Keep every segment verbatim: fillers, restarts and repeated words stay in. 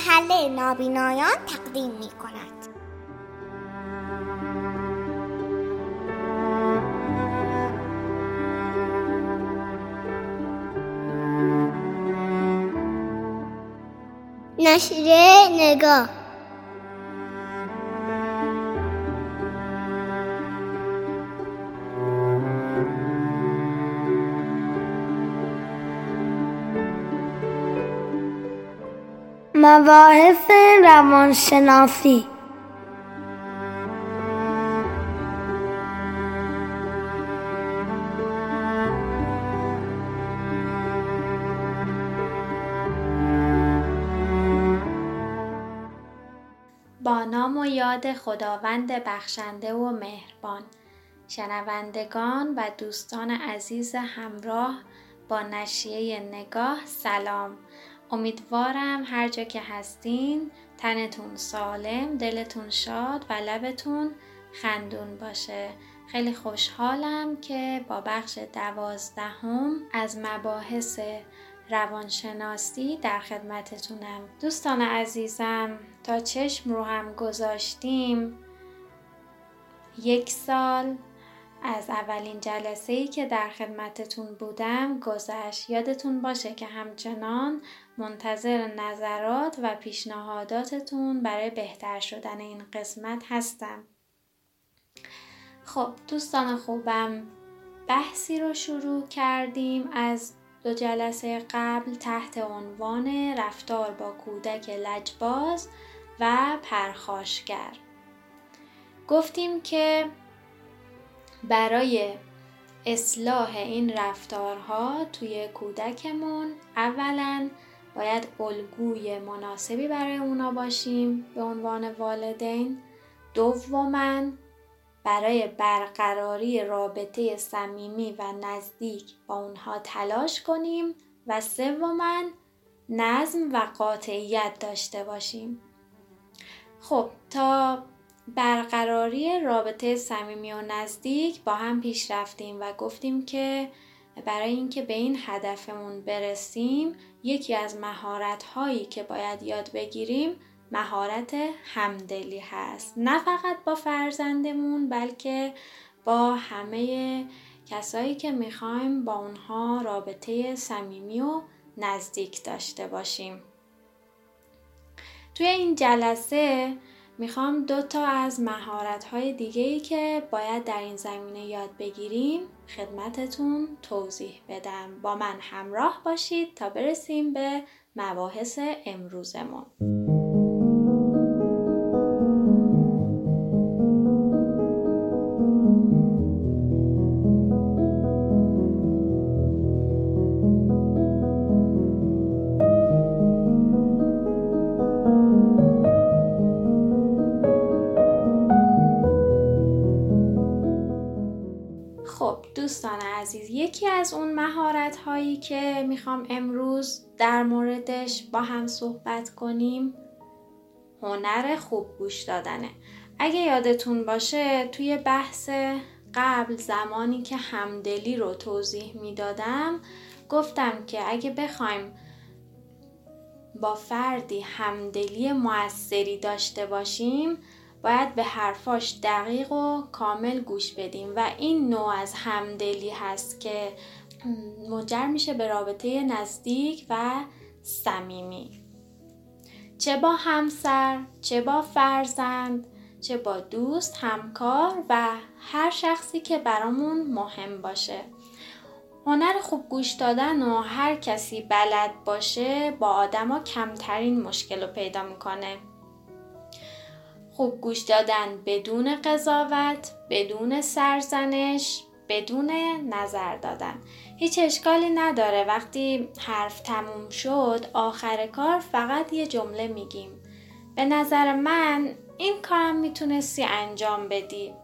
محله نابینایان تقدیم می کند. نشریه نگاه. مباحث روانشناسی. با نام و یاد خداوند بخشنده و مهربان. شنوندگان و دوستان عزیز همراه با نشریه نگاه سلام. امیدوارم هر جا که هستین تنتون سالم، دلتون شاد و لبتون خندون باشه. خیلی خوشحالم که با بخش دوازدهم از مباحث روانشناسی در خدمتتونم. دوستان عزیزم، تا چشم رو هم گذاشتیم یک سال از اولین جلسه‌ای که در خدمتتون بودم گذشت. یادتون باشه که همچنان منتظر نظرات و پیشنهاداتتون برای بهتر شدن این قسمت هستم. خب دوستان خوبم، بحثی رو شروع کردیم از دو جلسه قبل تحت عنوان رفتار با کودک لجباز و پرخاشگر. گفتیم که برای اصلاح این رفتارها توی کودکمون اولاً باید الگوی مناسبی برای اونا باشیم به عنوان والدین. دوماً برای برقراری رابطه صمیمی و نزدیک با اونها تلاش کنیم و سوماً نظم و قاطعیت داشته باشیم. خب تا برقراری رابطه صمیمی و نزدیک با هم پیش رفتیم و گفتیم که برای اینکه به این هدفمون برسیم یکی از مهارت‌هایی که باید یاد بگیریم مهارت همدلی هست. نه فقط با فرزندمون بلکه با همه کسایی که میخوایم با اونها رابطه صمیمی و نزدیک داشته باشیم. توی این جلسه میخوام دو تا از مهارت‌های دیگه‌ای که باید در این زمینه یاد بگیریم خدمتتون توضیح بدم. با من همراه باشید تا برسیم به مباحث امروزمون. دوستان عزیز، یکی از اون مهارت هایی که میخوام امروز در موردش با هم صحبت کنیم هنر خوب گوش دادنه. اگه یادتون باشه توی بحث قبل زمانی که همدلی رو توضیح میدادم گفتم که اگه بخوایم با فردی همدلی موثری داشته باشیم باید به حرفاش دقیق و کامل گوش بدیم و این نوع از همدلی هست که منجر میشه به رابطه نزدیک و صمیمی، چه با همسر، چه با فرزند، چه با دوست، همکار و هر شخصی که برامون مهم باشه. هنر خوب گوش دادن و هر کسی بلد باشه با آدما کمترین مشکل رو پیدا میکنه. خوب گوش دادن بدون قضاوت، بدون سرزنش، بدون نظر دادن. هیچ اشکالی نداره وقتی حرف تموم شد آخر کار فقط یه جمله میگیم به نظر من این کارم میتونستی انجام بدی.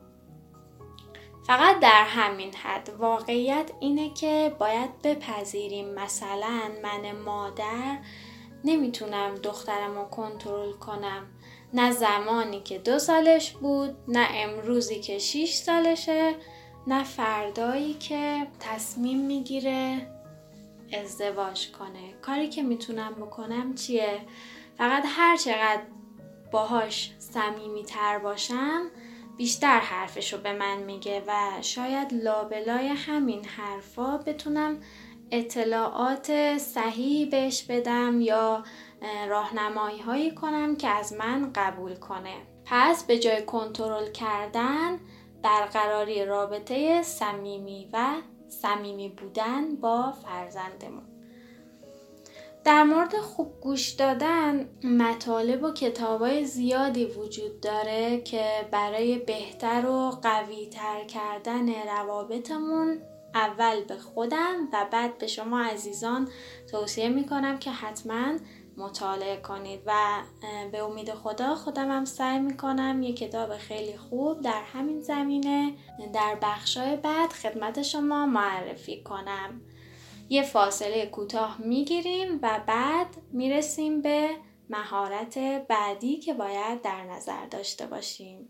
فقط در همین حد. واقعیت اینه که باید بپذیریم مثلا من مادر نمیتونم دخترم رو کنترل کنم، نه زمانی که دو سالش بود، نه امروزی که شیش سالشه، نه فردایی که تصمیم میگیره ازدواج کنه. کاری که میتونم بکنم چیه؟ فقط هر چقدر باهاش صمیمی‌تر باشم بیشتر حرفشو به من میگه و شاید لابلای همین حرفا بتونم اطلاعات صحیح بهش بدم یا راهنمایی هایی کنم که از من قبول کنه. پس به جای کنترل کردن، برقراری رابطه صمیمی و صمیمی بودن با فرزندمون. در مورد خوب گوش دادن، مطالب و کتابای زیادی وجود داره که برای بهتر و قوی تر کردن روابطمون اول به خودم و بعد به شما عزیزان توصیه میکنم که حتما مطالعه کنید و به امید خدا خودم هم سعی میکنم یک کتاب خیلی خوب در همین زمینه در بخشای بعد خدمت شما معرفی کنم. یه فاصله کوتاه میگیریم و بعد میرسیم به مهارت بعدی که باید در نظر داشته باشیم.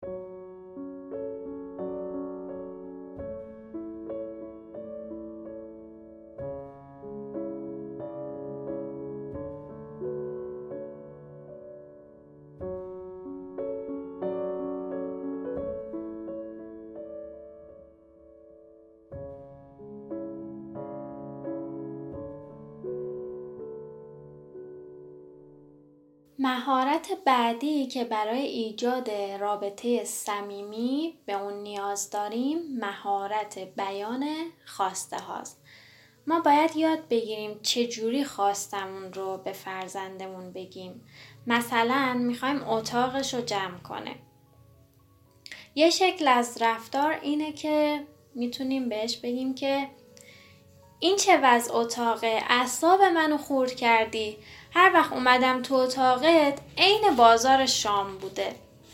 مهارت بعدی که برای ایجاد رابطه صمیمی به اون نیاز داریم مهارت بیان خواسته هاست. ما باید یاد بگیریم چجوری خواستمون رو به فرزندمون بگیم. مثلا میخوایم اتاقش رو جمع کنه. یه شکل از رفتار اینه که میتونیم بهش بگیم که این چه وضع اتاقه؟ اعصاب منو خورد کردی. هر وقت اومدم تو اتاقت عین بازار شام بوده.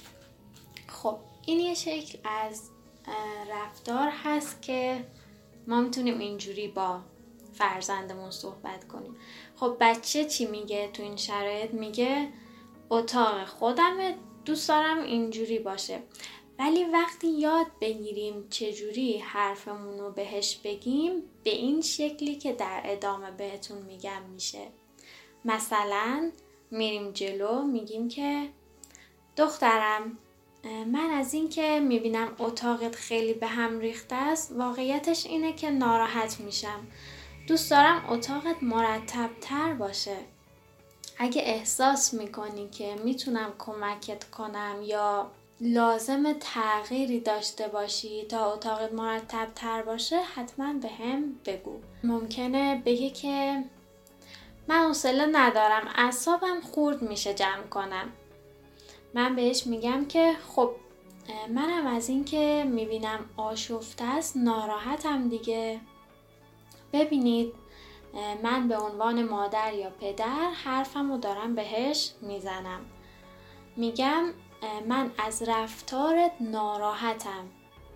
خب این یه شکل از رفتار هست که ما میتونیم اینجوری با فرزندمون صحبت کنیم. خب بچه چی میگه تو این شرایط؟ میگه اتاق خودمه، دوست دارم اینجوری باشه. ولی وقتی یاد بگیریم چجوری حرفمون رو بهش بگیم، به این شکلی که در ادامه بهتون میگم میشه. مثلا میریم جلو میگیم که دخترم، من از این که میبینم اتاقت خیلی به هم ریخته است، واقعیتش اینه که ناراحت میشم. دوست دارم اتاقت مرتب تر باشه. اگه احساس میکنی که میتونم کمکت کنم یا لازم تغییری داشته باشی تا اتاقت مرتب تر باشه، حتما به هم بگو. ممکنه بگه که من حوصله ندارم، اعصابم خورد میشه جمع کنم. من بهش میگم که خب منم از این که میبینم آشفته است ناراحتم دیگه. ببینید من به عنوان مادر یا پدر حرفم رو دارم بهش میزنم. میگم من از رفتارت ناراحتم.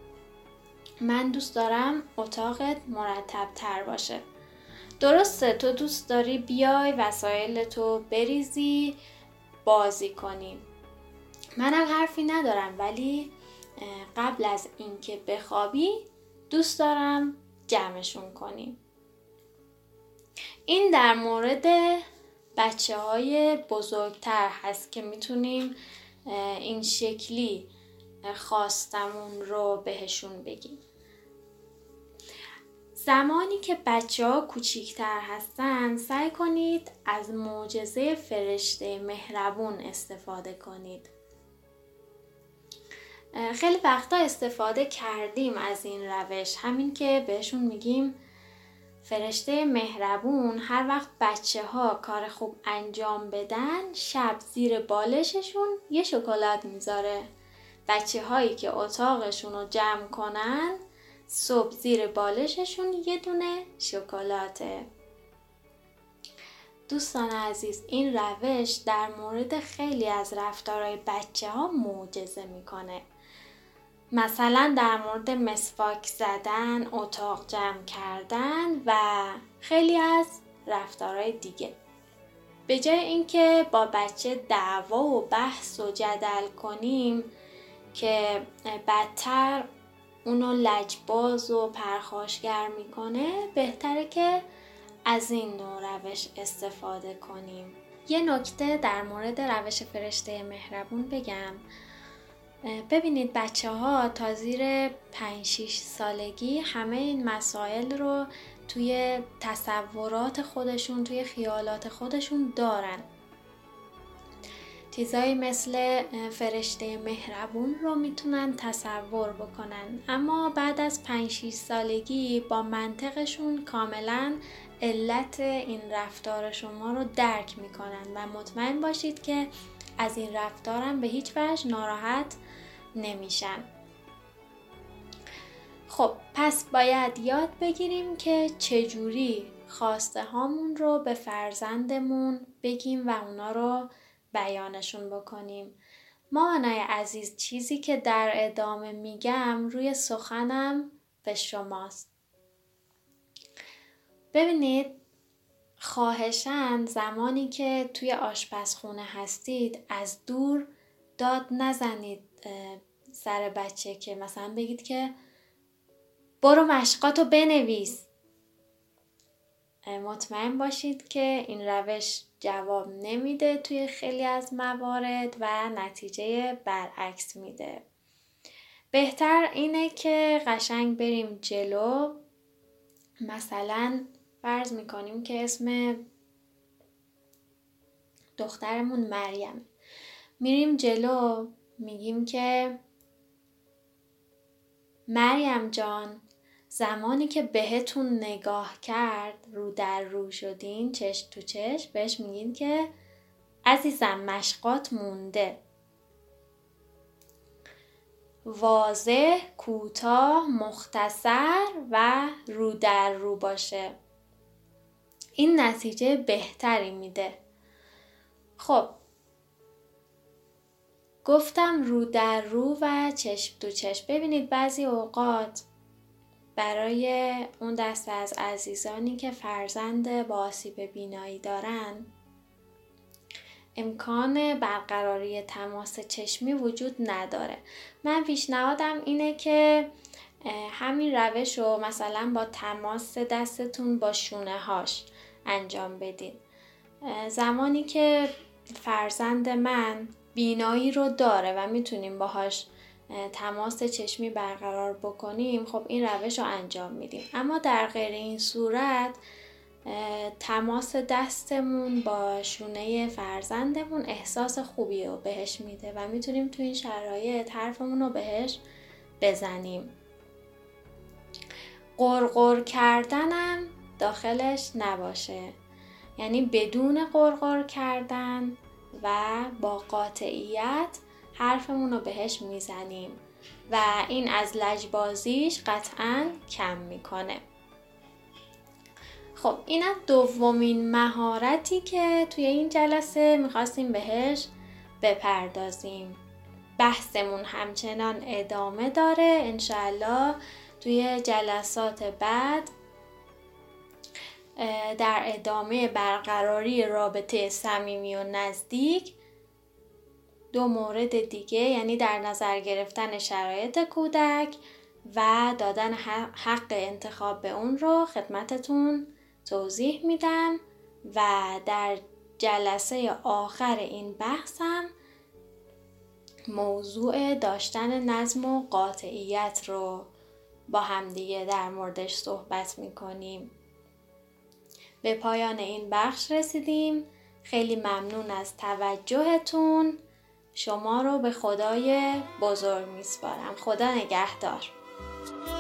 من دوست دارم اتاقت مرتب تر باشه. درسته تو دوست داری بیای وسایلتو بریزی بازی کنی. منم حرفی ندارم، ولی قبل از اینکه بخوابی دوست دارم جمعشون کنی. این در مورد بچه های بزرگتر هست که میتونیم این شکلی خواستمون رو بهشون بگیم. زمانی که بچه ها کوچیکتر هستن سعی کنید از معجزه فرشته مهربون استفاده کنید. خیلی وقتا استفاده کردیم از این روش، همین که بهشون میگیم فرشته مهربون هر وقت بچه ها کار خوب انجام بدن شب زیر بالششون یه شکلات میذاره. بچه هایی که اتاقشون رو جمع کنن صبح زیر بالششون یه دونه شکلاته. دوستان عزیز، این روش در مورد خیلی از رفتارهای بچه ها معجزه میکنه. مثلا در مورد مسواک زدن، اتاق جمع کردن و خیلی از رفتارهای دیگه. به جای اینکه با بچه دعوا و بحث و جدل کنیم که بدتر اونو لجباز و پرخاشگر میکنه، بهتره که از این نوع روش استفاده کنیم. یه نکته در مورد روش فرشته مهربون بگم. ببینید بچه ها تا زیر پنج شش سالگی همه این مسائل رو توی تصورات خودشون، توی خیالات خودشون دارن. چیزایی مثل فرشته مهربون رو میتونن تصور بکنن، اما بعد از پنج شش سالگی با منطقشون کاملا علت این رفتار شما رو درک میکنن و مطمئن باشید که از این رفتارم به هیچ وجه ناراحت نمیشن. خب پس باید یاد بگیریم که چجوری خواسته هامون رو به فرزندمون بگیم و اونا رو بیانشون بکنیم. مامانای عزیز، چیزی که در ادامه میگم روی سخنم به شماست. ببینید، خواهشاً زمانی که توی آشپزخونه هستید از دور داد نزنید سر بچه که مثلا بگید که برو مشقاتو بنویس. مطمئن باشید که این روش جواب نمیده توی خیلی از موارد و نتیجه برعکس میده. بهتر اینه که قشنگ بریم جلو. مثلا فرض میکنیم که اسم دخترمون مریم، میریم جلو میگیم که مریم جان، زمانی که بهتون نگاه کرد رو در رو شدین چشم تو چشم، بهش میگین که عزیزم مشقات مونده. واضح، کوتاه، مختصر و رو در رو باشه. این نتیجه بهتری میده. خب گفتم رو در رو و چشم تو چشم. ببینید بعضی اوقات برای اون دسته از عزیزانی که فرزند با آسیب بینایی دارن امکان برقراری تماس چشمی وجود نداره. من پیشنهادم اینه که همین روش رو مثلا با تماس دستتون با شونه هاش انجام بدین. زمانی که فرزند من بینایی رو داره و میتونیم باهاش تماس چشمی برقرار بکنیم، خب این روش رو انجام میدیم. اما در غیر این صورت تماس دستمون با شونه فرزندمون احساس خوبی رو بهش میده و میتونیم تو این شرایط حرفمون رو بهش بزنیم. قرقر کردنم داخلش نباشه، یعنی بدون قرقر کردن و با قاطعیت حرفمون رو بهش میزنیم و این از لجبازیش قطعاً کم میکنه. خب اینم دومین مهارتی که توی این جلسه میخواستیم بهش بپردازیم. بحثمون همچنان ادامه داره. انشالله توی جلسات بعد در ادامه برقراری رابطه صمیمی و نزدیک دو مورد دیگه، یعنی در نظر گرفتن شرایط کودک و دادن حق انتخاب به اون رو خدمتتون توضیح میدم و در جلسه آخر این بحثم موضوع داشتن نظم و قاطعیت رو با همدیگه در موردش صحبت میکنیم. به پایان این بخش رسیدیم. خیلی ممنون از توجهتون. شما رو به خدای بزرگ میسپارم. خدا نگهدار.